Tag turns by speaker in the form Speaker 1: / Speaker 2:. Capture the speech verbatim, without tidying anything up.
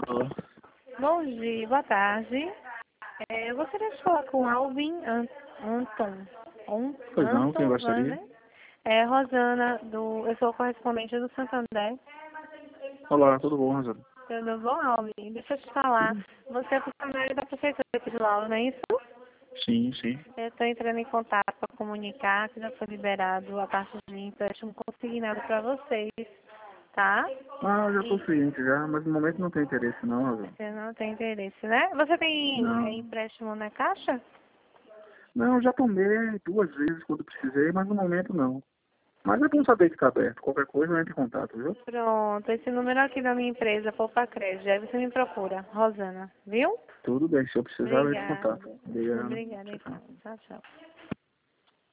Speaker 1: Alô?
Speaker 2: Bom dia, boa tarde. É, eu gostaria de falar com Alvin An- Anton. On-
Speaker 1: Pois não, quem
Speaker 2: Anton
Speaker 1: gostaria?
Speaker 2: Vanner. É, Rosana, do, eu sou correspondente do Santander.
Speaker 1: Olá, tudo bom, Rosana?
Speaker 2: Tudo bom, Alvin? Deixa eu te falar. Você é funcionário da Prefeitura aqui de Lauro, não é isso?
Speaker 1: Sim, sim.
Speaker 2: Eu estou entrando em contato para comunicar que já foi liberado a taxa de empréstimo consignado para vocês, tá?
Speaker 1: Ah, eu já tô
Speaker 2: E
Speaker 1: ciente já, mas no momento não tem interesse não, Rosana.
Speaker 2: você não tem interesse, né? Você tem é,
Speaker 1: Não.
Speaker 2: empréstimo na Caixa?
Speaker 1: Não, já tomei duas vezes quando precisei, mas no momento não. Mas é bom saber que está aberto. Qualquer coisa, entre em contato, viu?
Speaker 2: Pronto, esse número aqui da minha empresa, Poupa Crédito, aí você me procura, Rosana, viu?
Speaker 1: Tudo bem, se eu precisar, eu entro em
Speaker 2: Obrigada.
Speaker 1: contato. Obrigado.
Speaker 2: Obrigada,
Speaker 1: Tchau, tchau.
Speaker 2: então. Tchau, tchau.